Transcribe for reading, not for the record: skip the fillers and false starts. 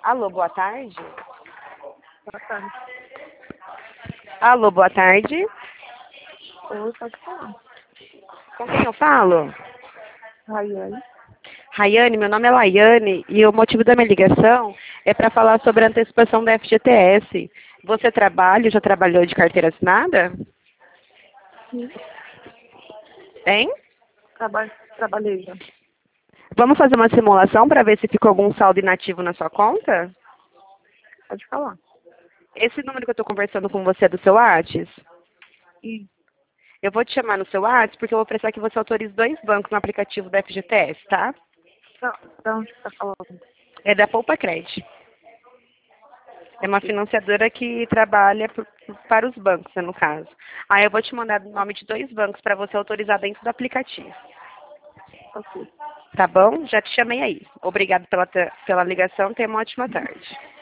Alô, boa tarde. Boa tarde. Alô, boa tarde. Oi, pode falar. Com quem eu falo? Raiane. Rayane, meu nome é Laiane e o motivo da minha ligação é para falar sobre a antecipação da FGTS. Você trabalha, já trabalhou de carteira assinada? Sim. Hein? Trabalhei já. Vamos fazer uma simulação para ver se ficou algum saldo inativo na sua conta? Pode falar. Esse número que eu estou conversando com você é do seu Whats? E Eu vou te chamar no seu Whats porque eu vou precisar que você autorize 2 bancos no aplicativo da FGTS, tá? da onde você está falando? É da Poupa Cred. É uma financiadora que trabalha para os bancos, né, no caso. Aí eu vou te mandar o nome de 2 bancos para você autorizar dentro do aplicativo. Ok. Tá bom? Já te chamei aí. Obrigado pela ligação. Tenha uma ótima tarde.